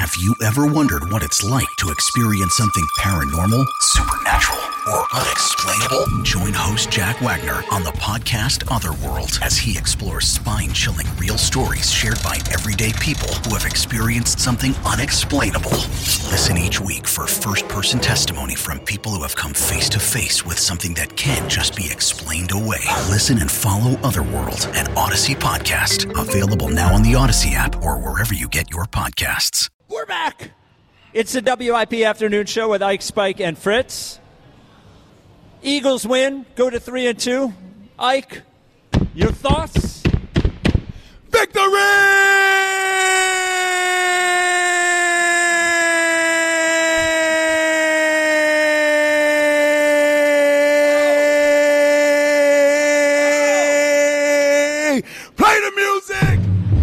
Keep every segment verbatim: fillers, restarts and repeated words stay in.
Have you ever wondered what it's like to experience something paranormal, supernatural, or unexplainable? Join host Jack Wagner on the podcast Otherworld as he explores spine-chilling real stories shared by everyday people who have experienced something unexplainable. Listen each week for first-person testimony from people who have come face-to-face with something that can't just be explained away. Listen and follow Otherworld, an Odyssey podcast, available now on the Odyssey app or wherever you get your podcasts. We're back. It's the W I P Afternoon Show with Ike, Spike, and Fritz. Eagles win, go to three and two. Ike, your thoughts? Victory! Play the music!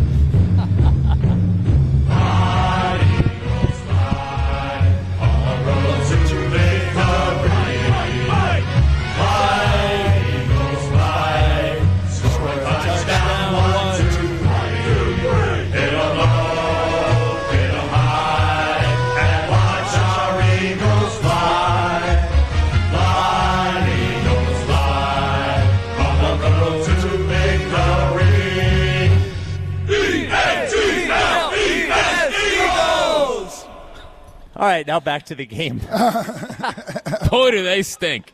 All right, now back to the game. Boy, do they stink.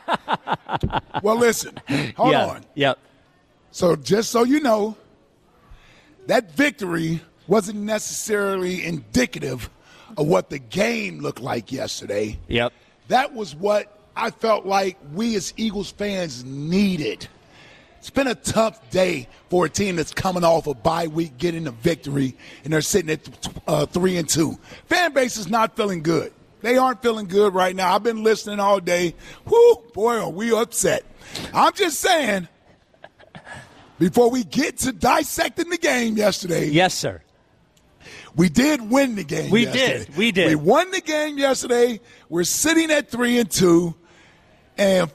Well, listen, hold yeah, on. Yep. So just so you know, that victory wasn't necessarily indicative of what the game looked like yesterday. Yep. That was what I felt like we as Eagles fans needed. It's been a tough day for a team that's coming off a bye week, getting a victory, and they're sitting at uh, three and two. Fan base is not feeling good. They aren't feeling good right now. I've been listening all day. Whoo, boy, are we upset. I'm just saying, before we get to dissecting the game yesterday. Yes, sir. We did win the game we yesterday. did. We did. We won the game yesterday. We're sitting at three and two, and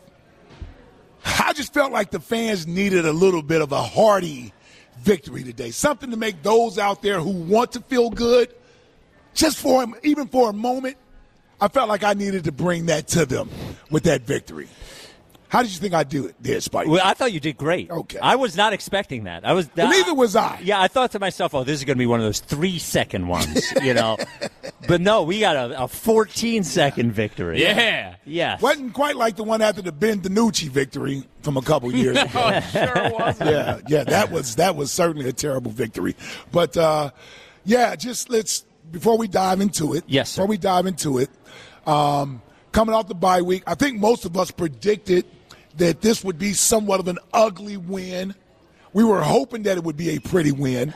I just felt like the fans needed a little bit of a hearty victory today, something to make those out there who want to feel good, just for even for a moment. I felt like I needed to bring that to them with that victory. How did you think I do it there, Spike? Well, I thought you did great. Okay. I was not expecting that. I was. Well, neither was I. Yeah, I thought to myself, "Oh, this is going to be one of those three-second ones," you know. But no, we got a, a fourteen-second victory. Yeah. Yes. Wasn't quite like the one after the Ben DiNucci victory from a couple years ago. Oh, sure wasn't. Yeah, yeah, that was that was certainly a terrible victory. But uh, yeah, just let's before we dive into it. Yes, sir. Before we dive into it, um, coming off the bye week, I think most of us predicted that this would be somewhat of an ugly win. We were hoping that it would be a pretty win,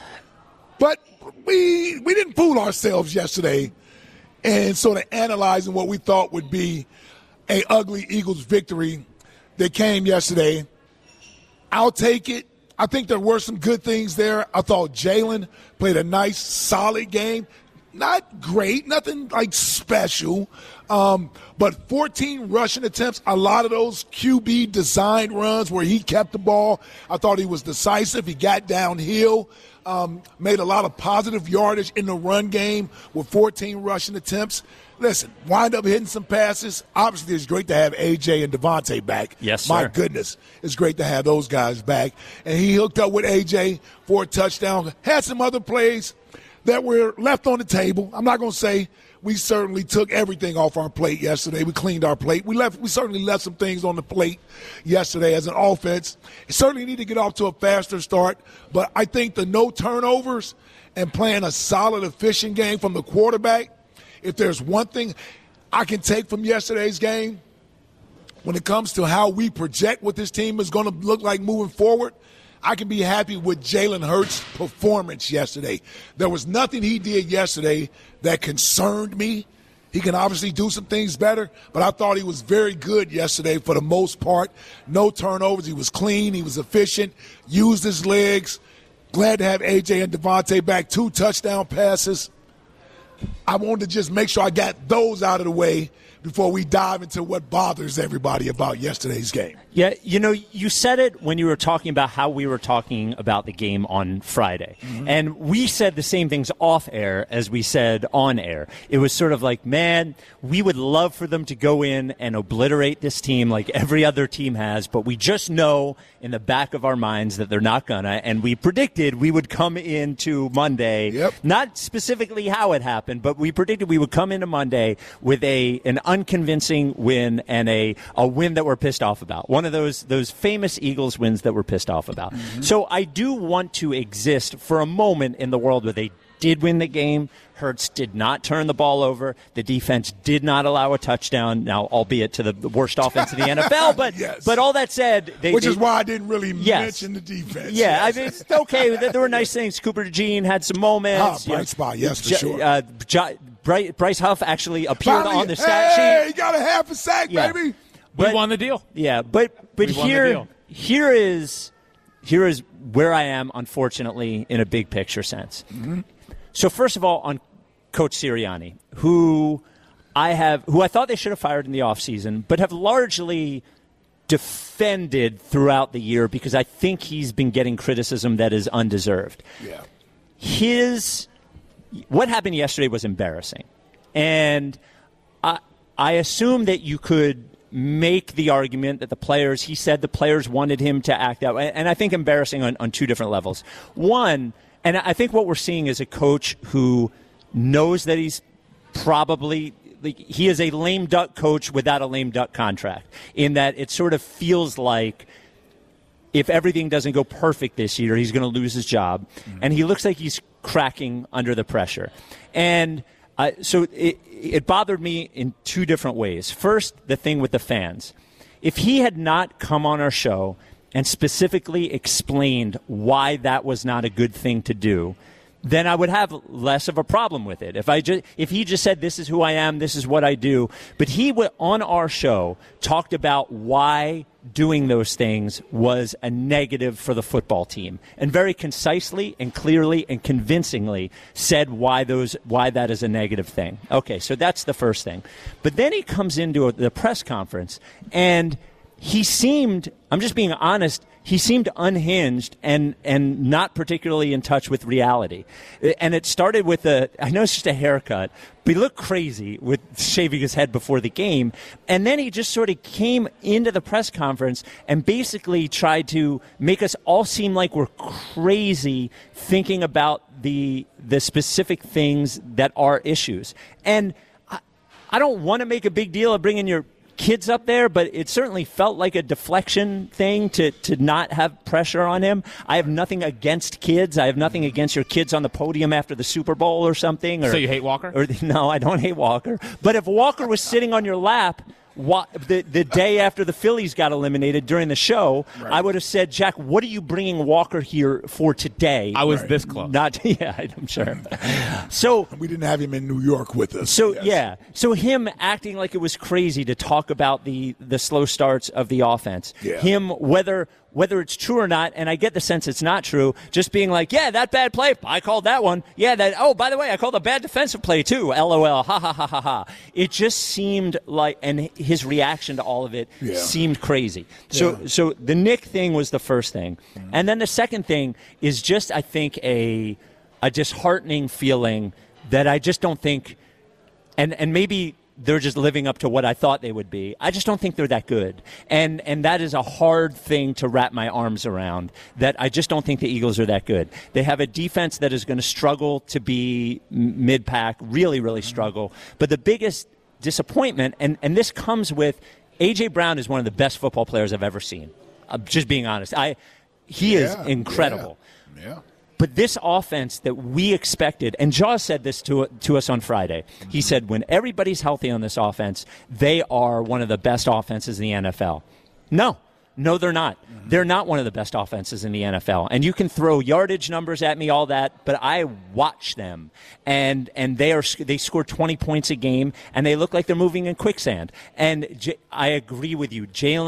but we we didn't fool ourselves yesterday, and sort of analyzing what we thought would be a ugly Eagles victory that came yesterday. I'll take it. I think there were some good things there. I thought Jalen played a nice, solid game. Not great, nothing like special, um, but fourteen rushing attempts, a lot of those Q B designed runs where he kept the ball. I thought he was decisive. He got downhill, um, made a lot of positive yardage in the run game with fourteen rushing attempts. Listen, wind up hitting some passes. Obviously, it's great to have A J and Devontae back. Yes, My sir. goodness, it's great to have those guys back. And he hooked up with A J for a touchdown. Had some other plays that were left on the table. I'm not going to say we certainly took everything off our plate yesterday. We cleaned our plate. We left. We certainly left some things on the plate yesterday as an offense. We certainly need to get off to a faster start. But I think the no turnovers and playing a solid, efficient game from the quarterback, if there's one thing I can take from yesterday's game when it comes to how we project what this team is going to look like moving forward, I can be happy with Jalen Hurts' performance yesterday. There was nothing he did yesterday that concerned me. He can obviously do some things better, but I thought he was very good yesterday for the most part. No turnovers. He was clean. He was efficient, used his legs. Glad to have A J and Devontae back. Two touchdown passes. I wanted to just make sure I got those out of the way before we dive into what bothers everybody about yesterday's game. Yeah, you know, you said it when you were talking about how we were talking about the game on Friday. Mm-hmm. And we said the same things off air as we said on air. It was sort of like, man, we would love for them to go in and obliterate this team like every other team has, but we just know in the back of our minds that they're not gonna. And we predicted we would come into Monday, yep. not specifically how it happened, but we predicted we would come into Monday with a an unconvincing win and a, a win that we're pissed off about. One of those those famous Eagles wins that we're pissed off about. Mm-hmm. So I do want to exist for a moment in the world where they did win the game. Hurts did not turn the ball over. The defense did not allow a touchdown, now albeit to the worst offense in the N F L. But yes. but all that said, they, which they, is why I didn't really yes. mention the defense. Yeah, yes. I mean, it's okay. There were nice things. Cooper DeJean had some moments. Ah, bright spot, yes, for J- sure. Uh, J- Bryce Huff actually appeared Finally, on the stat sheet. Hey, he got a half a sack, Yeah. baby. We But- won the deal. Yeah, but but We won the here deal. here is here is where I am, unfortunately, in a big picture sense. Mm-hmm. So first of all, on Coach Sirianni, who I have who I thought they should have fired in the offseason, but have largely defended throughout the year because I think he's been getting criticism that is undeserved. Yeah. His what happened yesterday was embarrassing. And I I assume that you could make the argument that the players, he said the players wanted him to act out. And I think embarrassing on, on two different levels. One, and I think what we're seeing is a coach who knows that he's probably, like, he is a lame duck coach without a lame duck contract, in that it sort of feels like if everything doesn't go perfect this year, he's going to lose his job. Mm-hmm. And he looks like he's cracking under the pressure. And uh, so it, it bothered me in two different ways. First, the thing with the fans. If he had not come on our show and specifically explained why that was not a good thing to do, then I would have less of a problem with it. If I just, if he just said, this is who I am, this is what I do, but he would, on our show, talked about why doing those things was a negative for the football team, and very concisely and clearly and convincingly said why those, why that is a negative thing. Okay, so that's the first thing. But then he comes into a, the press conference, and he seemed, I'm just being honest, he seemed unhinged and, and not particularly in touch with reality. And it started with a, I know it's just a haircut, but he looked crazy with shaving his head before the game. And then he just sort of came into the press conference and basically tried to make us all seem like we're crazy thinking about the, the specific things that are issues. And I, I don't want to make a big deal of bringing your kids up there, but it certainly felt like a deflection thing to, to not have pressure on him. I have nothing against kids. I have nothing against your kids on the podium after the Super Bowl or something. Or, so you hate Walker? Or, no, I don't hate Walker. But if Walker was sitting on your lap What, the, the day after the Phillies got eliminated during the show, right, I would have said, Jack, what are you bringing Walker here for today? I was right. this close. Not, yeah, I'm sure. So we didn't have him in New York with us. So, yes. yeah. So him acting like it was crazy to talk about the, the slow starts of the offense. Yeah. Him, whether whether it's true or not, and I get the sense it's not true, just being like, yeah, that bad play, I called that one. Yeah, that, oh, by the way, I called a bad defensive play too. L O L, ha, ha, ha, ha, ha. It just seemed like, and his reaction to all of it yeah. seemed crazy. So, yeah. so the Nick thing was the first thing. Mm-hmm. And then the second thing is just, I think, a, a disheartening feeling that I just don't think, and, and maybe they're just living up to what I thought they would be. I just don't think they're that good. And and that is a hard thing to wrap my arms around, that I just don't think the Eagles are that good. They have a defense that is going to struggle to be mid-pack, really, really struggle. But the biggest disappointment, and, and this comes with, A J. Brown is one of the best football players I've ever seen. I'm just being honest. I He yeah, is incredible. Yeah. yeah. But this offense that we expected, and Jaws said this to to us on Friday. Mm-hmm. He said, when everybody's healthy on this offense, they are one of the best offenses in the N F L. No. No, they're not. Mm-hmm. They're not one of the best offenses in the N F L. And you can throw yardage numbers at me, all that, but I watch them, and and they are they score twenty points a game, and they look like they're moving in quicksand. And J- I agree with you. Jalen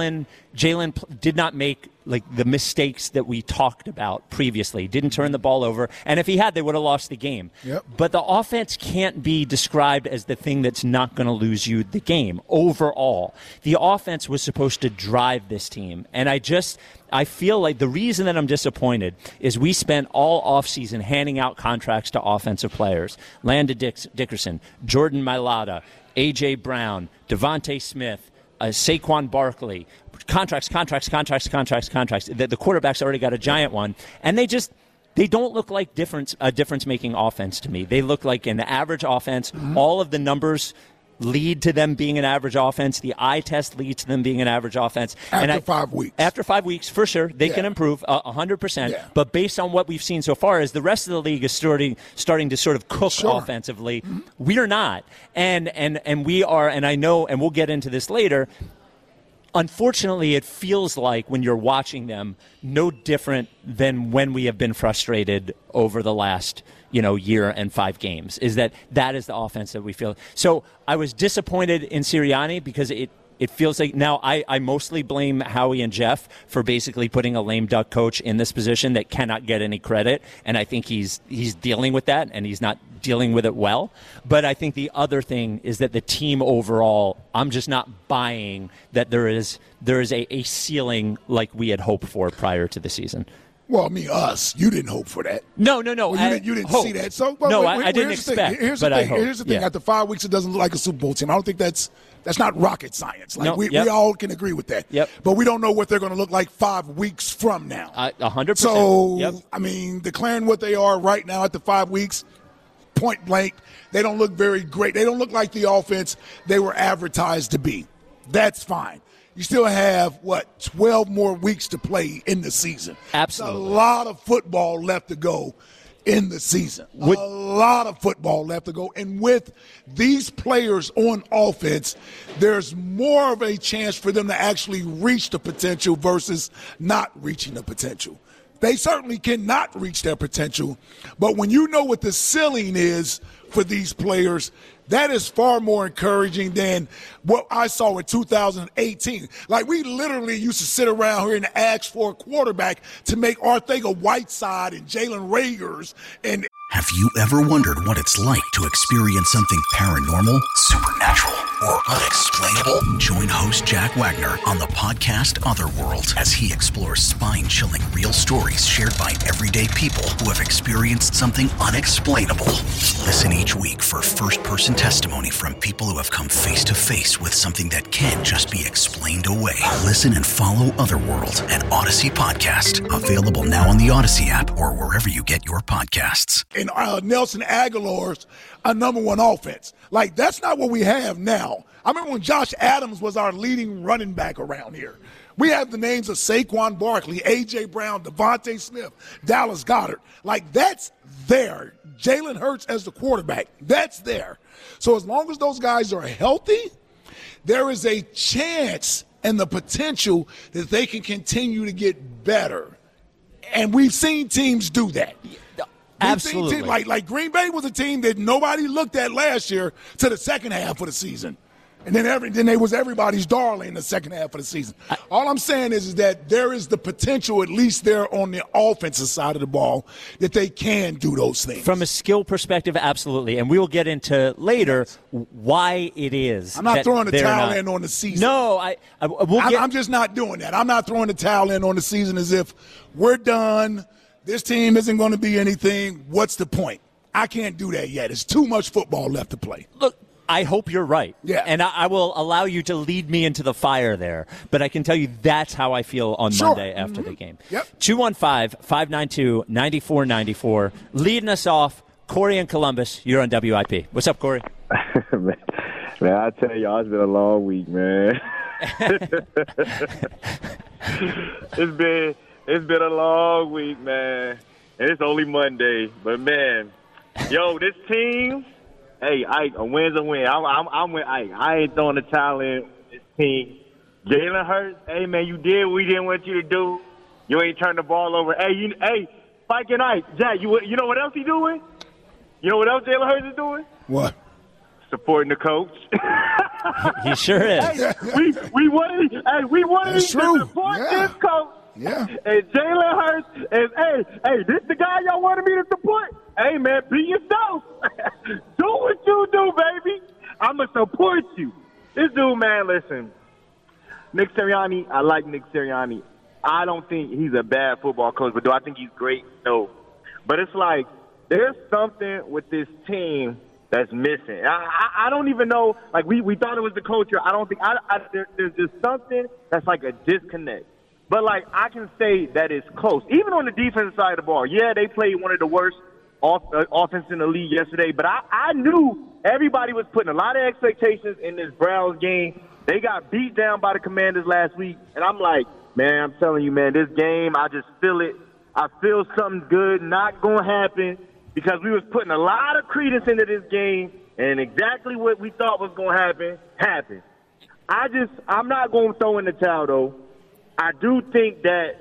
Jalen p- did not make like the mistakes that we talked about previously. Didn't turn the ball over, and if he had, they would have lost the game. Yep. But the offense can't be described as the thing that's not going to lose you the game. Overall, the offense was supposed to drive this team, and I just I feel like the reason that I'm disappointed is we spent all offseason handing out contracts to offensive players: Landon Dix- Dickerson, Jordan Mailata, A J. Brown, Devontae Smith, uh, Saquon Barkley. Contracts, contracts, contracts, contracts, contracts. The, the quarterback's already got a giant one, and they just they don't look like difference a difference-making offense to me. They look like an average offense. Mm-hmm. All of the numbers lead to them being an average offense. The eye test leads to them being an average offense. After and I, five weeks. After five weeks, for sure, they yeah. can improve uh, one hundred percent. Yeah. But based on what we've seen so far, as the rest of the league is starting starting to sort of cook sure. offensively, mm-hmm. we're not. And, and, and we are, and I know, and we'll get into this later, unfortunately, it feels like when you're watching them, no different than when we have been frustrated over the last, you know, year and five games. Is that that is the offense that we feel. So I was disappointed in Sirianni because it. It feels like now I, I mostly blame Howie and Jeff for basically putting a lame duck coach in this position that cannot get any credit, and I think he's he's dealing with that, and he's not dealing with it well. But I think the other thing is that the team overall, I'm just not buying that there is there is a, a ceiling like we had hoped for prior to the season. Well, I mean, us. You didn't hope for that. No, no, no. Well, you I didn't, you didn't hoped. see that. So, well, no, wait, I, wait, I didn't here's the expect. thing. Here's but the thing. I hope. Here's the thing. Yeah. After five weeks, it doesn't look like a Super Bowl team. I don't think that's that's not rocket science. Like no, we, yep. we all can agree with that. Yep. But we don't know what they're going to look like five weeks from now. A hundred percent. So, yep. I mean, declaring what they are right now at the five weeks, point blank, they don't look very great. They don't look like the offense they were advertised to be. That's fine. You still have, what, twelve more weeks to play in the season. Absolutely. It's a lot of football left to go in the season. Would, a lot of football left to go. And with these players on offense, there's more of a chance for them to actually reach the potential versus not reaching the potential. They certainly cannot reach their potential. But when you know what the ceiling is for these players, that is far more encouraging than what I saw in two thousand eighteen. Like, we literally used to sit around here and ask for a quarterback to make Arcega-Whiteside and Jalen Reagors. And have you ever wondered what it's like to experience something paranormal, supernatural, or unexplainable? Join host Jack Wagner on the podcast Otherworld as he explores spine-chilling real stories shared by everyday people who have experienced something unexplainable. Listen each week for first-person testimony from people who have come face-to-face with something that can't just be explained away. Listen and follow Otherworld, an Odyssey podcast. Available now on the Odyssey app or wherever you get your podcasts. And uh, Nelson Aguilar's a number one offense. Like, that's not what we have now. I remember when Josh Adams was our leading running back around here. We have the names of Saquon Barkley, A J. Brown, Devontae Smith, Dallas Goedert. Like, that's there. Jalen Hurts as the quarterback, that's there. So as long as those guys are healthy, there is a chance and the potential that they can continue to get better. And we've seen teams do that. Absolutely. Teams, like, like Green Bay was a team that nobody looked at last year to the second half of the season. And then every then they was everybody's darling in the second half of the season. I, All I'm saying is, is that there is the potential, at least there on the offensive side of the ball, that they can do those things. From a skill perspective, absolutely. And we will get into later why it is. I'm not throwing the towel not, in on the season. No, I, I we'll I'm, get, I'm just not doing that. I'm not throwing the towel in on the season as if we're done. This team isn't going to be anything. What's the point? I can't do that yet. There's too much football left to play. Look, I hope you're right. Yeah. And I, I will allow you to lead me into the fire there. But I can tell you that's how I feel on sure. Monday after mm-hmm. the game. Yep. two one five, five nine two, nine four nine four. Leading us off, Corey in Columbus. You're on W I P. What's up, Corey? man, man, I tell y'all, it's been a long week, man. it's been it's been a long week, man. And it's only Monday. But, man, yo, this team, hey, I, a win's a win. I'm, I'm, I'm with Ike. I ain't throwing the towel in this team. Jalen Hurts, hey, man, you did what we didn't want you to do. You ain't turned the ball over. Hey, you, hey, Spike and Ike, Jack, you, you know what else he doing? You know what else Jalen Hurts is doing? What? Support supporting the coach. He sure is. Hey, we we wanted hey we wanted That's to true. support Yeah. this coach. Yeah. And Jalen Hurts is hey hey this the guy y'all wanted me to support. Hey man, be yourself. Do what you do, baby. I'ma support you. This dude, man, listen. Nick Sirianni, I like Nick Sirianni. I don't think he's a bad football coach, but do I think he's great? No. But it's like there's something with this team that's missing. I, I, I don't even know. Like we, we thought it was the culture. I don't think I, I, there, there's just something that's like a disconnect. But like I can say that it's close, even on the defensive side of the ball. Yeah, they played one of the worst off, uh, offense in the league yesterday. But I, I knew everybody was putting a lot of expectations in this Browns game. They got beat down by the Commanders last week, and I'm like, man, I'm telling you, man, this game, I just feel it. I feel something good not going to happen because we was putting a lot of credence into this game, and exactly what we thought was going to happen, happened. I just, I'm not going to throw in the towel, though. I do think that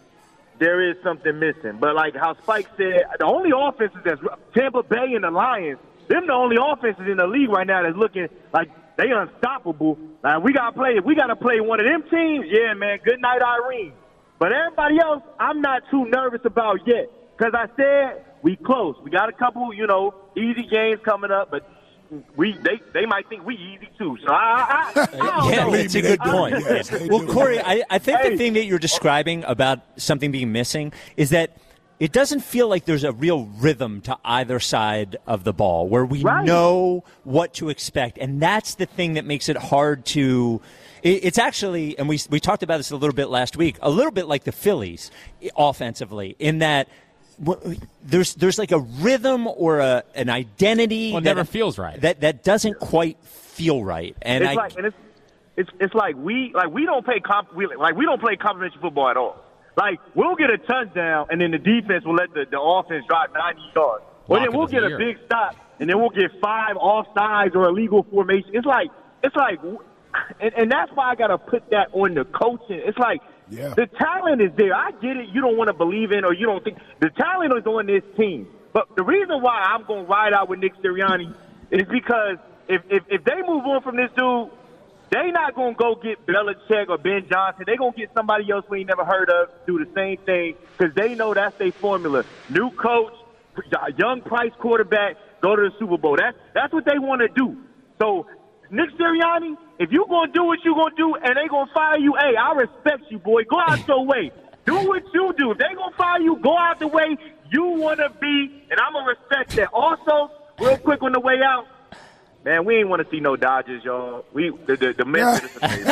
there is something missing. But like how Spike said, the only offenses that's Tampa Bay and the Lions, them the only offenses in the league right now that's looking like they unstoppable. Like we gotta play. If we gotta play one of them teams, yeah, man. Good night, Irene. But everybody else, I'm not too nervous about yet because I said we close. We got a couple, you know, easy games coming up, but we they they might think we easy too. So I, I, I don't Yeah, know. that's a good point. Yes, they Well, do. Corey, I, I think Hey. the thing that you're describing about something being missing is that it doesn't feel like there's a real rhythm to either side of the ball where we Right. know what to expect. And that's the thing that makes it hard to it- it's actually, and we we talked about this a little bit last week, a little bit like the Phillies offensively in that w- there's there's like a rhythm or a an identity Well, it that never feels right. That that doesn't quite feel right. And It's I like and it's it's it's like we like we don't play comp we, like we don't play complimentary football at all. Like we'll get a touchdown and then the defense will let the, the offense drive ninety yards. Or Lock then of we'll the get a year. big stop and then we'll get five offsides or illegal formation. It's like it's like and, and that's why I gotta put that on the coaching. It's like Yeah. the talent is there. I get it. You don't want to believe in or you don't think the talent is on this team. But the reason why I'm gonna ride out with Nick Sirianni is because if if, if they move on from this dude, they not going to go get Belichick or Ben Johnson. They going to get somebody else we ain't never heard of, do the same thing, because they know that's their formula. New coach, young price quarterback, go to the Super Bowl. That's, that's what they want to do. So, Nick Sirianni, if you going to do what you going to do and they going to fire you, hey, I respect you, boy. Go out your way. Do what you do. If they going to fire you, go out the way you want to be, and I'm going to respect that. Also, real quick on the way out, man, we ain't want to see no Dodgers, y'all. We the the, the Memphis is amazing.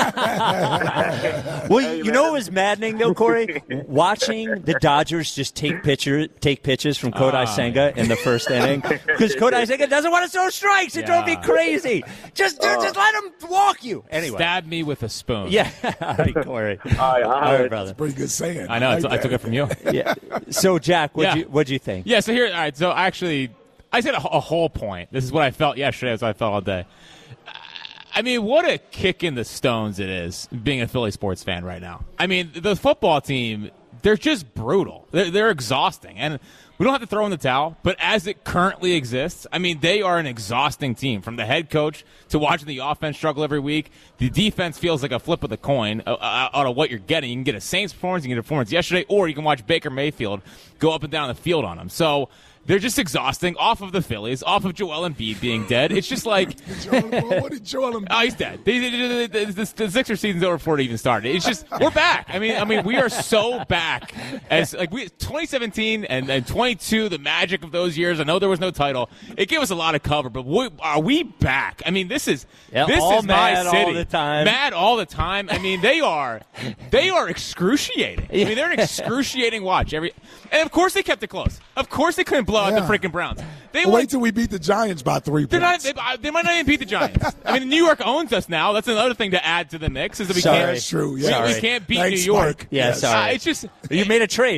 Well, Hey, you man. know what was maddening though, Corey? Watching the Dodgers just take picture take pitches from Kodai Ah. Senga in the first inning because Kodai Senga doesn't want to throw strikes. It drove me Yeah. crazy. Just just let him walk you anyway. Stab me with a spoon. Yeah, all right, Corey. All right, all All right. right, brother. Pretty good saying. I know. like I, I that. took it from you. Yeah. So, Jack, what'd Yeah. you what'd you think? Yeah, so here, all right, so actually, I said a, a whole point. This is what I felt yesterday, that's what I felt all day. I mean, what a kick in the stones it is being a Philly sports fan right now. I mean, the football team, they're just brutal. They're, they're exhausting. And we don't have to throw in the towel, but as it currently exists, I mean, they are an exhausting team. From the head coach to watching the offense struggle every week, the defense feels like a flip of the coin uh, uh, out of what you're getting. You can get a Saints performance, you can get a performance yesterday, or you can watch Baker Mayfield go up and down the field on them. So they're just exhausting off of the Phillies, off of Joel Embiid being dead. It's just like, Joel, what did Joel Embiid- oh, he's dead. The, the, the, the, the Sixers season's over before it even started. It's just we're back. I mean, I mean, we are so back as like we twenty seventeen and, and twenty-two. The magic of those years. I know there was no title. It gave us a lot of cover, but we, are we back? I mean, this is Yeah, this all is my mad all city. the time. Mad all the time. I mean, they are they are excruciating. I mean, they're an excruciating watch every. And of course, they kept it close. Of course, they couldn't blow out Yeah. the freaking Browns. They Wait went till we beat the Giants by three they're not, points. they, they might not even beat the Giants. I mean, New York owns us now. That's another thing to add to the mix is that we Sorry. can't. That's true. we- Yeah. We, Sorry. can't beat Thanks, New York. Mark. Yeah, Yes. sorry. Uh, it's just You made a trade.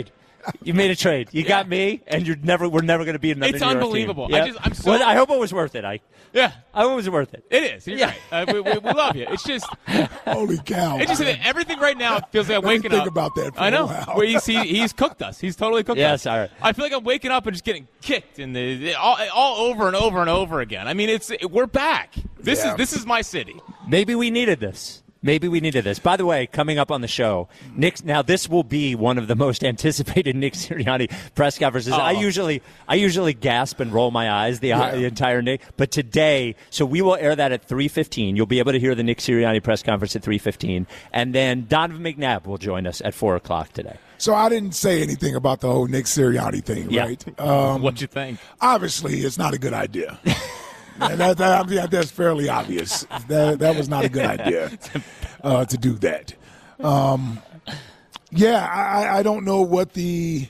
You made a trade. You yeah. got me, and you're never. We're never going to be another. It's New York unbelievable. Team. Yep. I just, I'm so. Well, I hope it was worth it. I. Yeah. I hope it was worth it. It is. You're yeah. right. Uh, we, we, we love you. It's just. Holy cow! It's just everything right now feels like I'm Let waking me think up. about that. For I know. A while. Where he's, he, he's cooked us. He's totally cooked yes, us. All right. I feel like I'm waking up and just getting kicked in the all, all over and over and over again. I mean, it's we're back. This yeah. is this is my city. Maybe we needed this. Maybe we needed this. By the way, coming up on the show, Nick. Now this will be one of the most anticipated Nick Sirianni press conferences. Oh. I usually, I usually gasp and roll my eyes the, yeah. the entire Nick. But today, so we will air that at three fifteen. You'll be able to hear the Nick Sirianni press conference at three fifteen, and then Donovan McNabb will join us at four o'clock today. So I didn't say anything about the whole Nick Sirianni thing, yeah. right? Um, What'd you think? Obviously, it's not a good idea. And that, that, that, that's fairly obvious. That, that was not a good idea uh, to do that. Um, yeah, I, I don't know what the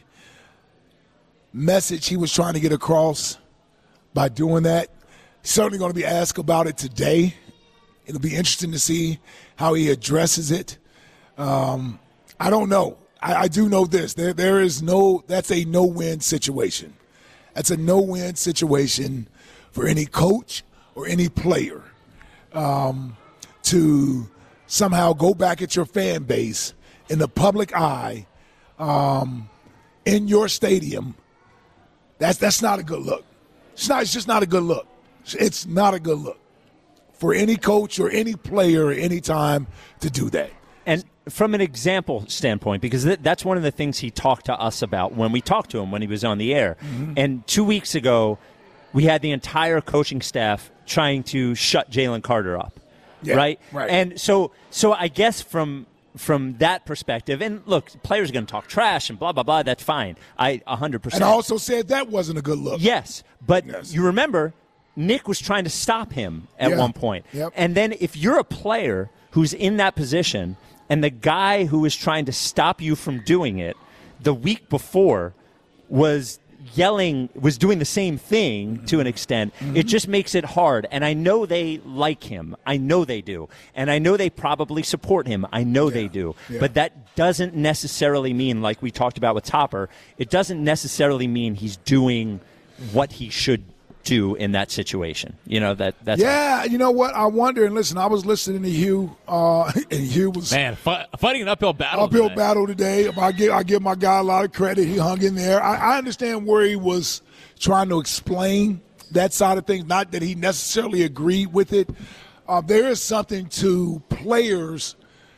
message he was trying to get across by doing that. He's certainly going to be asked about it today. It'll be interesting to see how he addresses it. Um, I don't know. I, I do know this. There, there is no – that's a no-win situation. That's a no-win situation for any coach or any player um, to somehow go back at your fan base in the public eye um, in your stadium. That's that's not a good look. It's not. It's just not a good look. It's not a good look for any coach or any player at any time to do that. And from an example standpoint, because th- that's one of the things he talked to us about when we talked to him when he was on the air. Mm-hmm. And two weeks ago, we had the entire coaching staff trying to shut Jalen Carter up, yeah, right? Right. And so, so I guess from from that perspective, and look, players are going to talk trash and blah blah blah. That's fine. I one hundred percent. And I also said that wasn't a good look. Yes, but yes. you remember Nick was trying to stop him at yeah. one point. Yep. And then if you're a player who's in that position, and the guy who was trying to stop you from doing it the week before was yelling, was doing the same thing to an extent, mm-hmm. it just makes it hard. And I know they like him. I know they do. And I know they probably support him. I know yeah. they do. Yeah. But that doesn't necessarily mean, like we talked about with Topper, it doesn't necessarily mean he's doing what he should do in that situation. You know, that that's yeah, all. You know what? I wonder, and listen, I was listening to Hugh, uh, and Hugh was man fi- fighting an uphill battle. Uphill today. battle today. I give I give my guy a lot of credit. He hung in there. I, I understand where he was trying to explain that side of things. Not that he necessarily agreed with it. Uh, there is something to players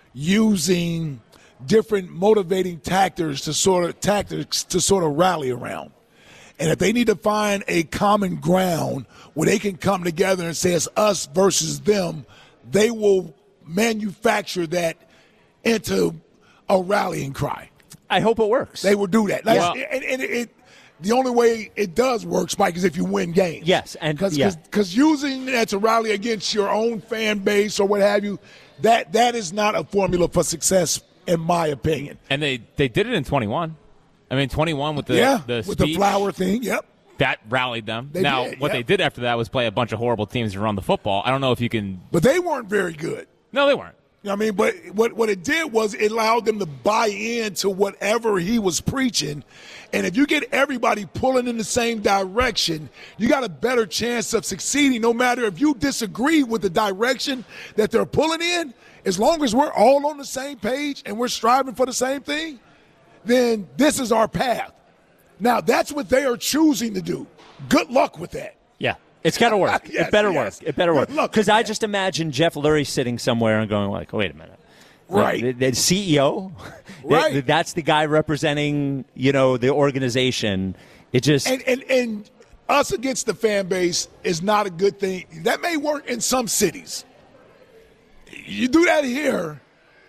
using different motivating tactics to sort of tactics to sort of rally around. And if they need to find a common ground where they can come together and say it's us versus them, they will manufacture that into a rallying cry. I hope it works. They will do that. Like, yeah. and, and it, it, the only way it does work, Spike, is if you win games. Yes, and because yeah. using that to rally against your own fan base or what have you, that that is not a formula for success, in my opinion. And they, they did it in twenty-one. I mean, twenty-one with the yeah, the with speech, the flower thing. Yep, that rallied them. They now, did, what yep. they did after that was play a bunch of horrible teams to run the football. I don't know if you can, but they weren't very good. No, they weren't. You know what I mean, but what what it did was it allowed them to buy into whatever he was preaching, and if you get everybody pulling in the same direction, you got a better chance of succeeding. No matter if you disagree with the direction that they're pulling in, as long as we're all on the same page and we're striving for the same thing, then this is our path. Now, that's what they are choosing to do. Good luck with that. Yeah, it's got to work. yes, it better yes. work. It better work. Good luck Because with I that. just imagine Jeff Lurie sitting somewhere and going like, wait a minute. Right. The, the C E O? Right. The, that's the guy representing, you know, the organization. It just... And, and, and us against the fan base is not a good thing. That may work in some cities. You do that here,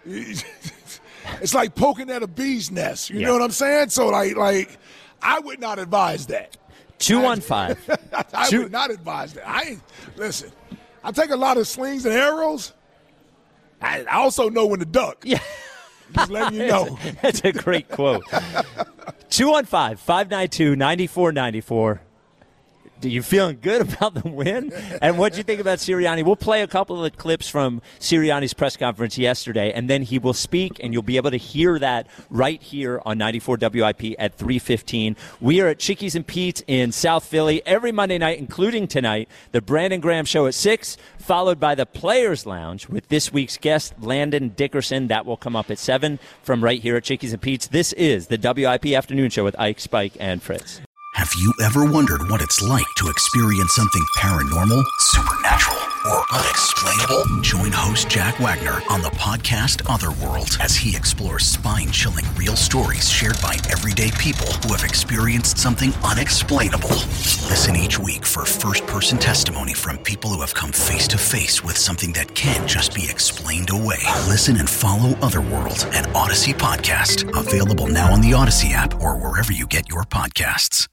it's like poking at a bee's nest. You yeah. know what I'm saying? So, like, like I would not advise that. two one five I Two- would not advise that. I ain't, listen, I take a lot of slings and arrows. I, I also know when to duck. Yeah. Just letting you know. That's a great quote. two one five, five nine two, nine four nine four. Do you feeling good about the win? And what do you think about Sirianni? We'll play a couple of the clips from Sirianni's press conference yesterday, and then he will speak, and you'll be able to hear that right here on ninety-four W I P at three fifteen. We are at Chickies and Pete's in South Philly every Monday night, including tonight, the Brandon Graham Show at six, followed by the Players Lounge with this week's guest, Landon Dickerson. That will come up at seven from right here at Chickies and Pete's. This is the W I P Afternoon Show with Ike, Spike, and Fritz. Have you ever wondered what it's like to experience something paranormal, supernatural, or unexplainable? Join host Jack Wagner on the podcast Otherworld as he explores spine-chilling real stories shared by everyday people who have experienced something unexplainable. Listen each week for first-person testimony from people who have come face-to-face with something that can't just be explained away. Listen and follow Otherworld, an Odyssey podcast. Available now on the Odyssey app or wherever you get your podcasts.